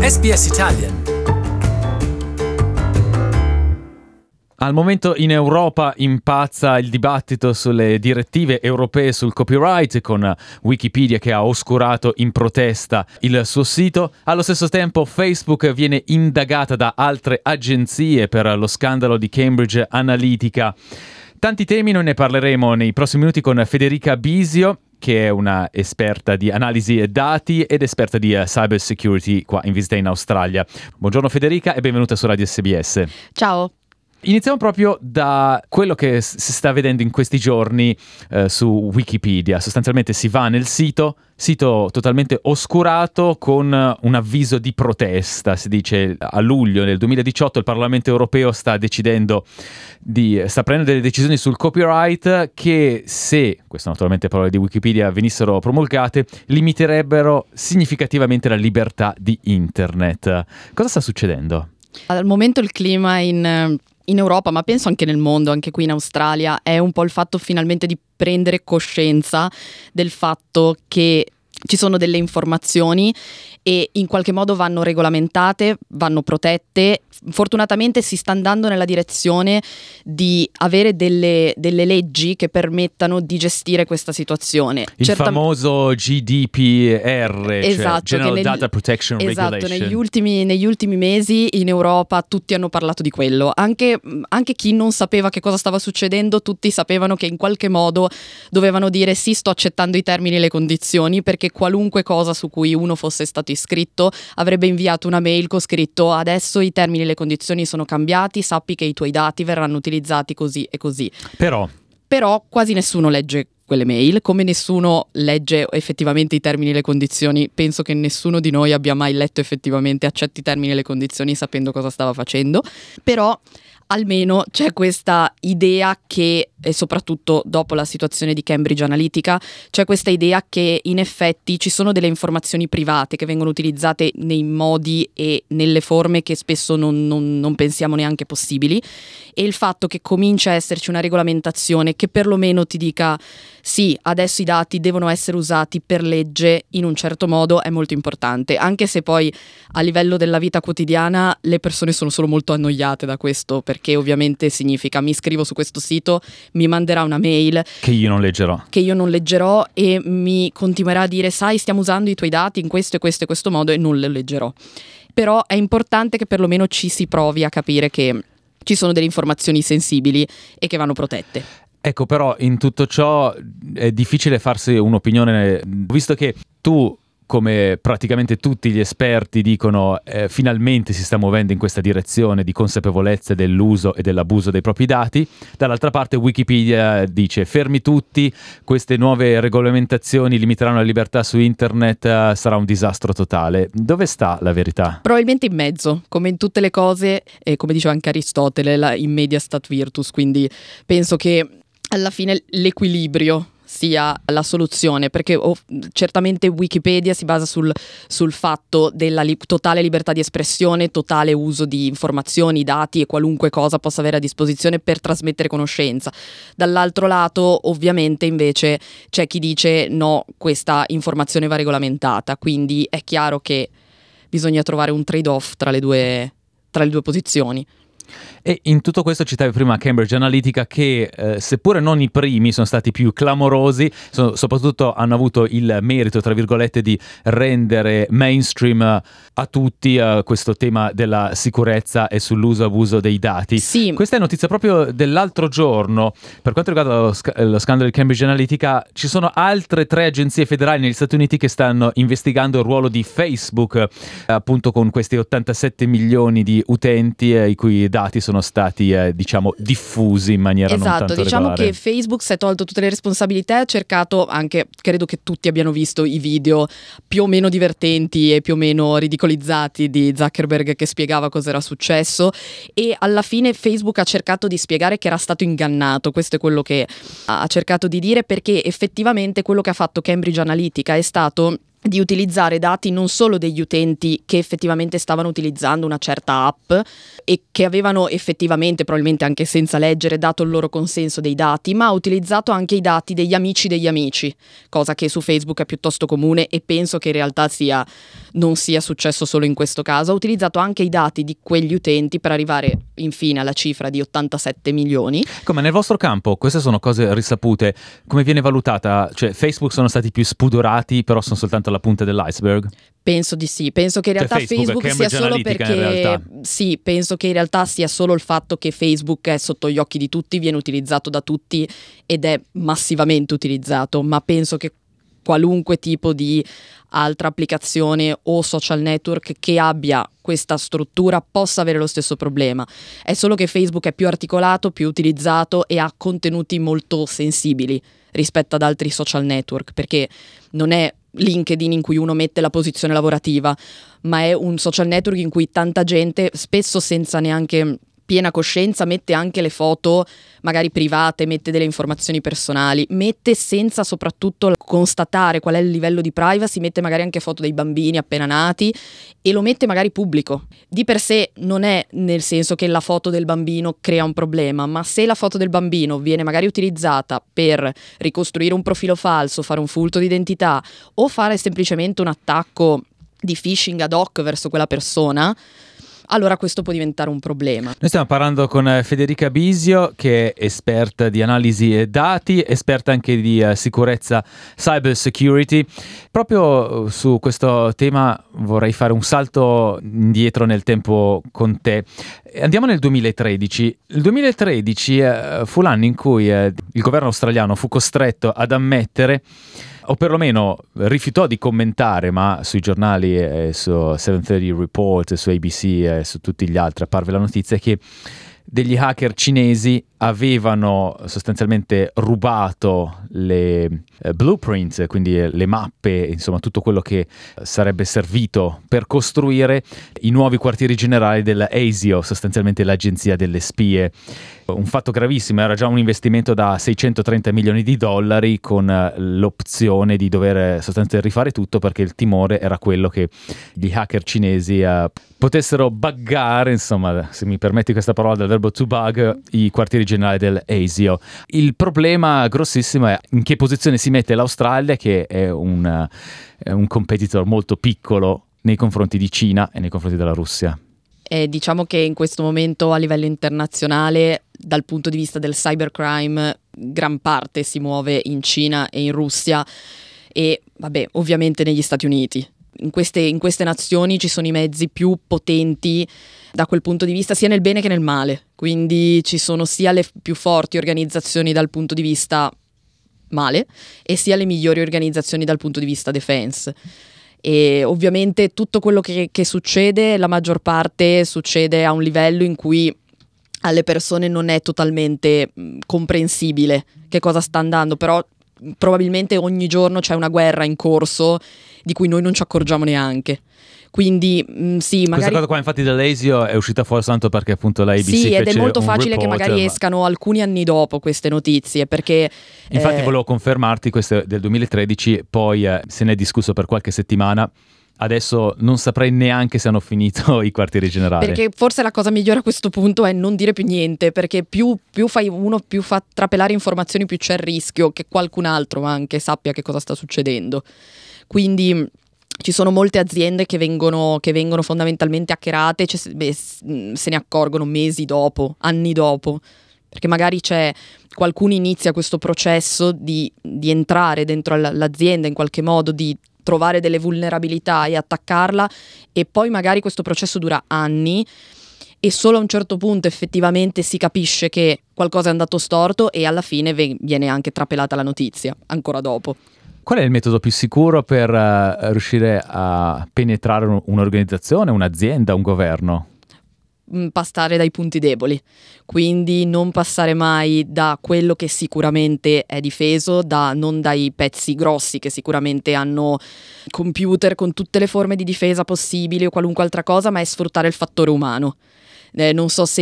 SBS Italian. Al momento in Europa impazza il dibattito sulle direttive europee sul copyright, con Wikipedia che ha oscurato in protesta il suo sito. Allo stesso tempo Facebook viene indagata da altre agenzie per lo scandalo di Cambridge Analytica. Tanti temi, noi ne parleremo nei prossimi minuti con Federica Bisio, che è una esperta di analisi e dati ed esperta di cyber security qua in visita in Australia. Buongiorno Federica e benvenuta su Radio SBS. Ciao. Iniziamo proprio da quello che si sta vedendo in questi giorni su Wikipedia. Sostanzialmente si va nel sito totalmente oscurato con un avviso di protesta. Si dice a luglio del 2018 il Parlamento europeo sta prendendo delle decisioni sul copyright che, se, queste naturalmente parole di Wikipedia, venissero promulgate, limiterebbero significativamente la libertà di internet. Cosa sta succedendo? Al momento il clima in Europa, ma penso anche nel mondo, anche qui in Australia, è un po' il fatto finalmente di prendere coscienza del fatto che ci sono delle informazioni e in qualche modo vanno regolamentate, vanno protette. Fortunatamente si sta andando nella direzione di avere delle leggi che permettano di gestire questa situazione. Il famoso GDPR, esatto, cioè General Data Protection Regulation. Negli ultimi mesi in Europa tutti hanno parlato di quello. Anche chi non sapeva che cosa stava succedendo, tutti sapevano che in qualche modo dovevano dire sì, sto accettando i termini e le condizioni, perché qualunque cosa su cui uno fosse stato iscritto avrebbe inviato una mail con scritto: adesso i termini e le condizioni sono cambiati, sappi che i tuoi dati verranno utilizzati così e così. Però quasi nessuno legge quelle mail, come nessuno legge effettivamente i termini e le condizioni. Penso che nessuno di noi abbia mai letto effettivamente accetti i termini e le condizioni sapendo cosa stava facendo. Però almeno c'è questa idea che, e soprattutto dopo la situazione di Cambridge Analytica, c'è questa idea che in effetti ci sono delle informazioni private che vengono utilizzate nei modi e nelle forme che spesso non pensiamo neanche possibili, e il fatto che comincia a esserci una regolamentazione che perlomeno ti dica sì, adesso i dati devono essere usati per legge in un certo modo è molto importante, anche se poi a livello della vita quotidiana le persone sono solo molto annoiate da questo, perché ovviamente significa mi iscrivo su questo sito, mi manderà una mail che io non leggerò e mi continuerà a dire sai, stiamo usando i tuoi dati in questo e questo modo, e non le leggerò. Però è importante che perlomeno ci si provi a capire che ci sono delle informazioni sensibili e che vanno protette. Ecco, però in tutto ciò è difficile farsi un'opinione, visto che tu, come praticamente tutti gli esperti, dicono finalmente si sta muovendo in questa direzione di consapevolezza dell'uso e dell'abuso dei propri dati. Dall'altra parte Wikipedia dice fermi tutti, queste nuove regolamentazioni limiteranno la libertà su internet, sarà un disastro totale. Dove sta la verità? Probabilmente in mezzo, come in tutte le cose, e come diceva anche Aristotele, in media stat virtus, quindi penso che alla fine l'equilibrio sia la soluzione, perché certamente Wikipedia si basa sul fatto della totale libertà di espressione, totale uso di informazioni, dati e qualunque cosa possa avere a disposizione per trasmettere conoscenza. Dall'altro lato ovviamente invece c'è chi dice no, questa informazione va regolamentata, quindi è chiaro che bisogna trovare un trade-off tra le due posizioni. E in tutto questo citavi prima Cambridge Analytica che seppure non i primi sono stati più clamorosi, soprattutto hanno avuto il merito, tra virgolette, di rendere mainstream a tutti questo tema della sicurezza e sull'uso e abuso dei dati. Sì. Questa è notizia proprio dell'altro giorno. Per quanto riguarda lo scandalo di Cambridge Analytica, ci sono altre 3 agenzie federali negli Stati Uniti che stanno investigando il ruolo di Facebook, appunto con questi 87 milioni di utenti i cui dati sono stati diffusi in maniera non tanto diciamo regolare. Che Facebook si è tolto tutte le responsabilità e ha cercato anche, credo che tutti abbiano visto i video più o meno divertenti e più o meno ridicolizzati di Zuckerberg che spiegava cosa era successo, e alla fine Facebook ha cercato di spiegare che era stato ingannato. Questo è quello che ha cercato di dire, perché effettivamente quello che ha fatto Cambridge Analytica è stato di utilizzare dati non solo degli utenti che effettivamente stavano utilizzando una certa app e che avevano effettivamente, probabilmente anche senza leggere, dato il loro consenso dei dati, ma ha utilizzato anche i dati degli amici, cosa che su Facebook è piuttosto comune e penso che in realtà non sia successo solo in questo caso. Ha utilizzato anche i dati di quegli utenti per arrivare infine alla cifra di 87 milioni. Come nel vostro campo, queste sono cose risapute, come viene valutata? Cioè Facebook sono stati più spudorati, però sono soltanto la punta dell'iceberg? Penso di sì, penso che in realtà Facebook sia solo perché sì, penso che in realtà sia solo il fatto che Facebook è sotto gli occhi di tutti, viene utilizzato da tutti ed è massivamente utilizzato, ma penso che qualunque tipo di altra applicazione o social network che abbia questa struttura possa avere lo stesso problema. È solo che Facebook è più articolato, più utilizzato e ha contenuti molto sensibili rispetto ad altri social network, perché non è LinkedIn in cui uno mette la posizione lavorativa, ma è un social network in cui tanta gente, spesso senza neanche piena coscienza, mette anche le foto magari private, mette delle informazioni personali, mette senza soprattutto constatare qual è il livello di privacy, mette magari anche foto dei bambini appena nati e lo mette magari pubblico. Di per sé non è nel senso che la foto del bambino crea un problema, ma se la foto del bambino viene magari utilizzata per ricostruire un profilo falso, fare un furto d'identità o fare semplicemente un attacco di phishing ad hoc verso quella persona, allora questo può diventare un problema. Noi stiamo parlando con Federica Bisio, che è esperta di analisi e dati, esperta anche di sicurezza cyber security. Proprio su questo tema vorrei fare un salto indietro nel tempo con te. Andiamo nel 2013. Il 2013 fu l'anno in cui il governo australiano fu costretto ad ammettere, o perlomeno rifiutò di commentare, ma sui giornali, su 730 Report, su ABC e su tutti gli altri apparve la notizia che degli hacker cinesi avevano sostanzialmente rubato le blueprints, quindi le mappe, insomma tutto quello che sarebbe servito per costruire i nuovi quartieri generali dell'ASIO, sostanzialmente l'agenzia delle spie. Un fatto gravissimo, era già un investimento da 630 milioni di dollari con l'opzione di dover sostanzialmente rifare tutto, perché il timore era quello che gli hacker cinesi potessero buggare, insomma, se mi permetti questa parola del verbo to bug, i quartieri generali dell'ASIO. Il problema grossissimo è in che posizione si mette l'Australia, che è un competitor molto piccolo nei confronti di Cina e nei confronti della Russia. Diciamo che in questo momento a livello internazionale, dal punto di vista del cybercrime, gran parte si muove in Cina e in Russia e vabbè, ovviamente negli Stati Uniti. In queste nazioni ci sono i mezzi più potenti da quel punto di vista, sia nel bene che nel male. Quindi ci sono sia le più forti organizzazioni dal punto di vista male e sia le migliori organizzazioni dal punto di vista defense. E ovviamente tutto quello che succede, la maggior parte succede a un livello in cui alle persone non è totalmente comprensibile che cosa sta andando, però probabilmente ogni giorno c'è una guerra in corso di cui noi non ci accorgiamo neanche. Quindi sì, magari questa cosa qua infatti dell'ASIO è uscita fuori soltanto perché appunto la ABC sì, ed fece è molto un facile report, che magari escano alcuni anni dopo queste notizie, perché infatti volevo confermarti, questo è del 2013, poi se ne è discusso per qualche settimana. Adesso non saprei neanche se hanno finito i quartieri generali. Perché forse la cosa migliore a questo punto è non dire più niente, perché più fa trapelare informazioni, più c'è il rischio che qualcun altro anche sappia che cosa sta succedendo. Quindi ci sono molte aziende che vengono fondamentalmente hackerate, se ne accorgono mesi dopo, anni dopo, perché magari qualcuno inizia questo processo di entrare dentro l'azienda in qualche modo, di trovare delle vulnerabilità e attaccarla, e poi magari questo processo dura anni e solo a un certo punto effettivamente si capisce che qualcosa è andato storto e alla fine viene anche trapelata la notizia, ancora dopo. Qual è il metodo più sicuro per riuscire a penetrare un'organizzazione, un'azienda, un governo? Passare dai punti deboli, quindi non passare mai da quello che sicuramente è difeso, non dai pezzi grossi che sicuramente hanno computer con tutte le forme di difesa possibili o qualunque altra cosa, ma è sfruttare il fattore umano. Non so se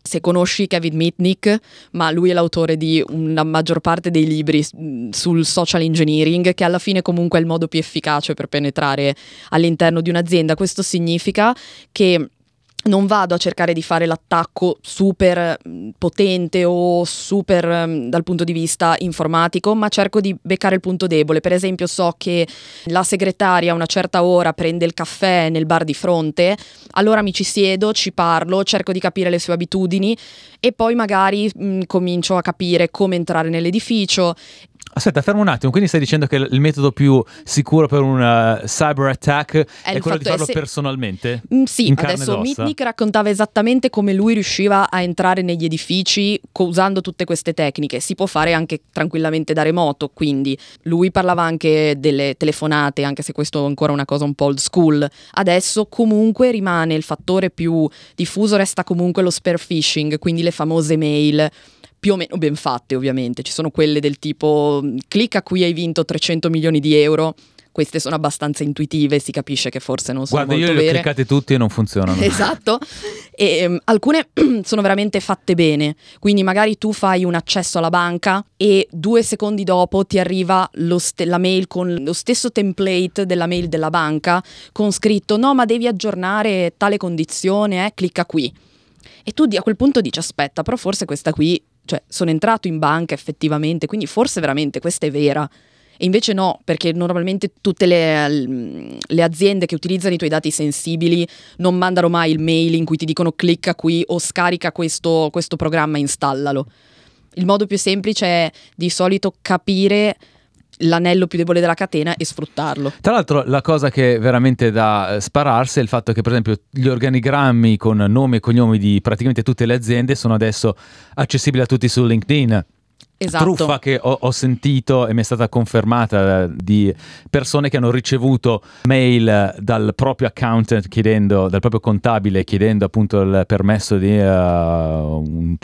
se conosci Kevin Mitnick, ma lui è l'autore di una maggior parte dei libri sul social engineering, che alla fine comunque è il modo più efficace per penetrare all'interno di un'azienda. Questo significa che non vado a cercare di fare l'attacco super potente o super dal punto di vista informatico, ma cerco di beccare il punto debole. Per esempio, so che la segretaria a una certa ora prende il caffè nel bar di fronte, allora mi ci siedo, ci parlo, cerco di capire le sue abitudini e poi magari comincio a capire come entrare nell'edificio. Aspetta, fermo un attimo, quindi stai dicendo che il metodo più sicuro per un cyber attack è quello di farlo personalmente? Sì, adesso Mitnick raccontava esattamente come lui riusciva a entrare negli edifici usando tutte queste tecniche. Si può fare anche tranquillamente da remoto, quindi lui parlava anche delle telefonate, anche se questo è ancora una cosa un po' old school. Adesso comunque rimane il fattore più diffuso, resta comunque lo spear phishing, quindi le famose mail più o meno ben fatte, ovviamente. Ci sono quelle del tipo clicca qui, hai vinto 300 milioni di euro. Queste sono abbastanza intuitive, si capisce che forse non sono molto vere. Guarda, io le ho cliccate tutte e non funzionano. Esatto, e alcune sono veramente fatte bene, quindi magari tu fai un accesso alla banca e 2 secondi dopo ti arriva la mail con lo stesso template della mail della banca, con scritto no ma devi aggiornare tale condizione, clicca qui. E tu a quel punto dici aspetta, però forse questa qui, cioè sono entrato in banca effettivamente, quindi forse veramente questa è vera. E invece no, perché normalmente tutte le aziende che utilizzano i tuoi dati sensibili non mandano mai il mail in cui ti dicono clicca qui o scarica questo programma, installalo. Il modo più semplice è di solito capire l'anello più debole della catena e sfruttarlo. Tra l'altro la cosa che è veramente da spararsi è il fatto che per esempio gli organigrammi con nomi e cognomi di praticamente tutte le aziende sono adesso accessibili a tutti su LinkedIn. Esatto. Truffa che ho sentito e mi è stata confermata di persone che hanno ricevuto mail dal proprio accountant dal proprio contabile chiedendo appunto il permesso di un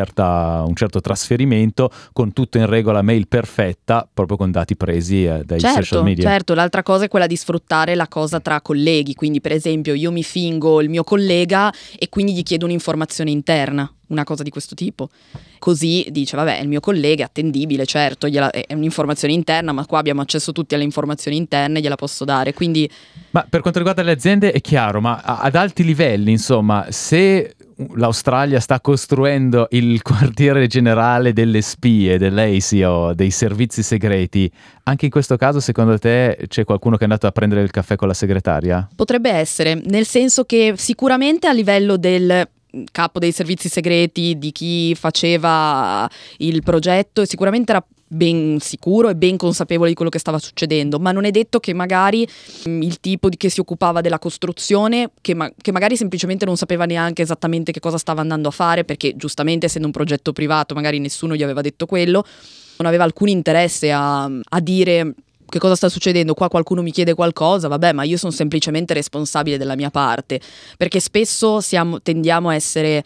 certo trasferimento, con tutto in regola, mail perfetta, proprio con dati presi dai social media. Certo, l'altra cosa è quella di sfruttare la cosa tra colleghi, quindi per esempio io mi fingo il mio collega e quindi gli chiedo un'informazione interna, una cosa di questo tipo. Così dice, vabbè, è il mio collega, è attendibile, certo, è un'informazione interna, ma qua abbiamo accesso tutti alle informazioni interne, gliela posso dare, quindi... Ma per quanto riguarda le aziende è chiaro, ma ad alti livelli, insomma, se l'Australia sta costruendo il quartiere generale delle spie, dell'ASIO, dei servizi segreti, anche in questo caso secondo te c'è qualcuno che è andato a prendere il caffè con la segretaria? Potrebbe essere, nel senso che sicuramente a livello del capo dei servizi segreti, di chi faceva il progetto, sicuramente era ben sicuro e ben consapevole di quello che stava succedendo, ma non è detto che magari il tipo che si occupava della costruzione, che magari semplicemente non sapeva neanche esattamente che cosa stava andando a fare, perché giustamente essendo un progetto privato magari nessuno gli aveva detto quello, non aveva alcun interesse a dire che cosa sta succedendo, qua qualcuno mi chiede qualcosa, vabbè, ma io sono semplicemente responsabile della mia parte, perché spesso tendiamo a essere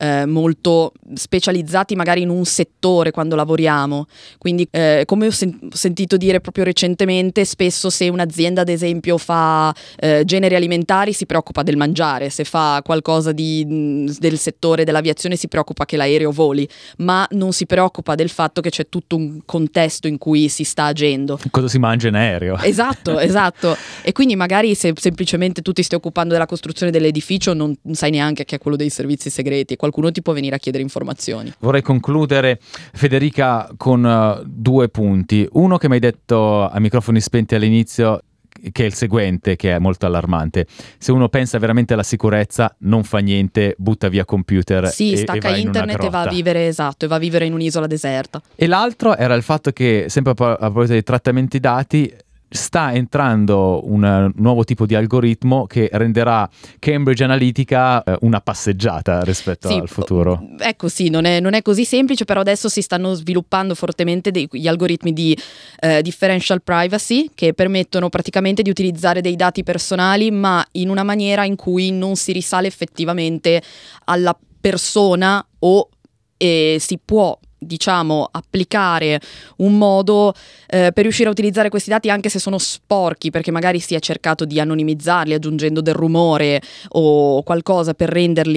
molto specializzati magari in un settore quando lavoriamo, quindi come ho sentito dire proprio recentemente, spesso se un'azienda ad esempio fa generi alimentari si preoccupa del mangiare, se fa qualcosa del settore dell'aviazione si preoccupa che l'aereo voli, ma non si preoccupa del fatto che c'è tutto un contesto in cui si sta agendo. Cosa si mangia in aereo? Esatto. E quindi magari se semplicemente tu ti stai occupando della costruzione dell'edificio non sai neanche che è quello dei servizi segreti e qualcuno ti può venire a chiedere informazioni. Vorrei concludere, Federica, con 2 punti. Uno che mi hai detto a microfoni spenti all'inizio, che è il seguente, che è molto allarmante. Se uno pensa veramente alla sicurezza, non fa niente, butta via computer stacca e internet e va a vivere, esatto, e va a vivere in un'isola deserta. E l'altro era il fatto che, sempre a proposito dei trattamenti dati, sta entrando un nuovo tipo di algoritmo che renderà Cambridge Analytica una passeggiata rispetto al futuro. Ecco, sì, non è così semplice, però adesso si stanno sviluppando fortemente gli algoritmi di differential privacy che permettono praticamente di utilizzare dei dati personali, ma in una maniera in cui non si risale effettivamente alla persona o si può applicare un modo per riuscire a utilizzare questi dati anche se sono sporchi, perché magari si è cercato di anonimizzarli aggiungendo del rumore o qualcosa per renderli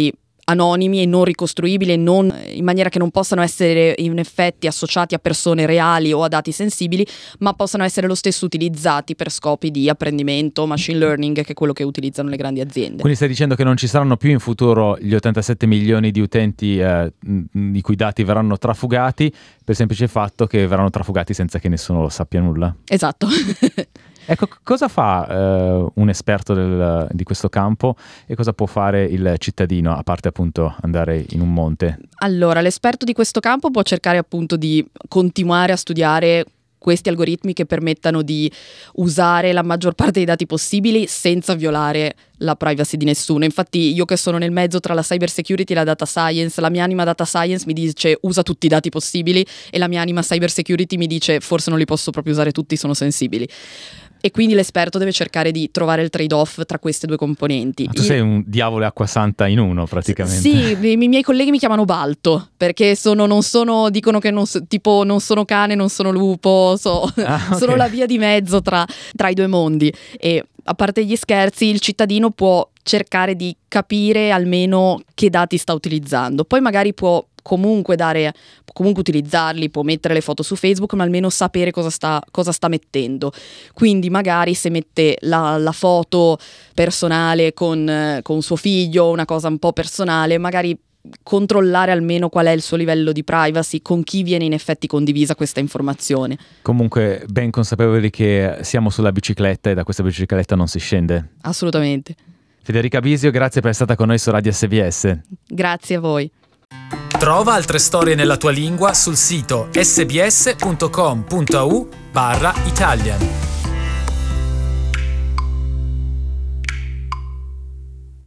anonimi e non ricostruibili, in maniera che non possano essere in effetti associati a persone reali o a dati sensibili, ma possano essere lo stesso utilizzati per scopi di apprendimento, machine learning, che è quello che utilizzano le grandi aziende. Quindi stai dicendo che non ci saranno più in futuro gli 87 milioni di utenti i cui dati verranno trafugati, per il semplice fatto che verranno trafugati senza che nessuno sappia nulla? Esatto. Ecco, cosa fa un esperto di questo campo e cosa può fare il cittadino, a parte appunto andare in un monte? Allora, l'esperto di questo campo può cercare appunto di continuare a studiare questi algoritmi che permettano di usare la maggior parte dei dati possibili senza violare la privacy di nessuno. Infatti io che sono nel mezzo tra la cyber security e la data science, la mia anima data science mi dice usa tutti i dati possibili e la mia anima cyber security mi dice forse non li posso proprio usare tutti, sono sensibili. E quindi l'esperto deve cercare di trovare il trade-off tra queste due componenti. Tu sei un diavolo e acqua santa in uno, praticamente. Sì, i miei colleghi mi chiamano Balto, perché dicono che non sono cane, non sono lupo, okay. Sono la via di mezzo tra i due mondi. E a parte gli scherzi, il cittadino può cercare di capire almeno che dati sta utilizzando. Poi magari può comunque utilizzarli, può mettere le foto su Facebook, ma almeno sapere cosa sta mettendo. Quindi magari se mette la foto personale con suo figlio, una cosa un po' personale, magari controllare almeno qual è il suo livello di privacy, con chi viene in effetti condivisa questa informazione. Comunque ben consapevoli che siamo sulla bicicletta e da questa bicicletta non si scende. Assolutamente. Federica Bisio, grazie per essere stata con noi su Radio SBS. Grazie a voi. Trova altre storie nella tua lingua sul sito sbs.com.au/Italian.